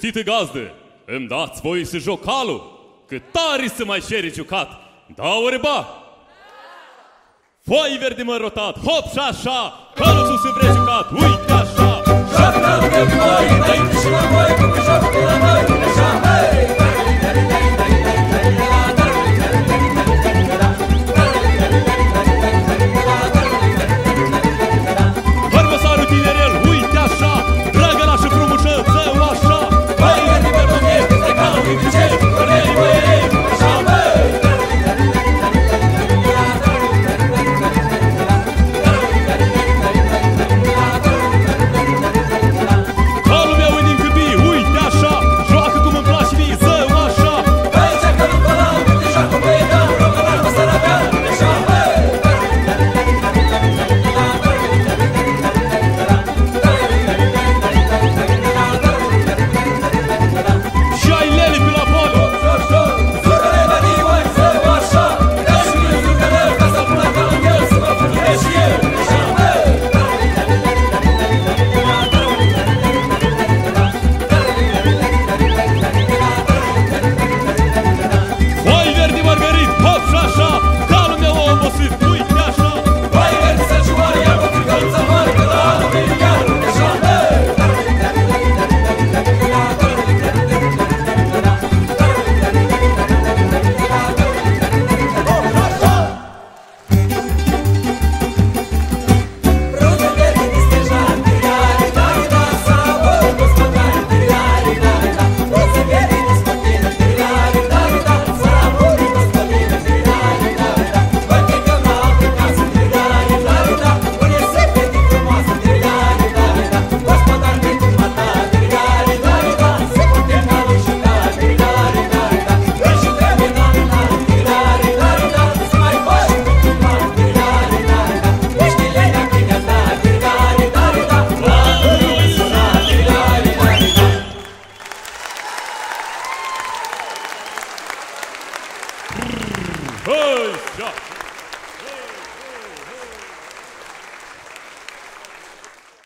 Cinstite gazdă, îmi dați voi să joc calul? Că tare să mai șeri jucat. Da, ori ba? Foi verde mă rotat, hop și așa, calul sus să vrei jucat, uite așa. Joacă de voi, dai și la voi, că joacă de la noi, așa, hei!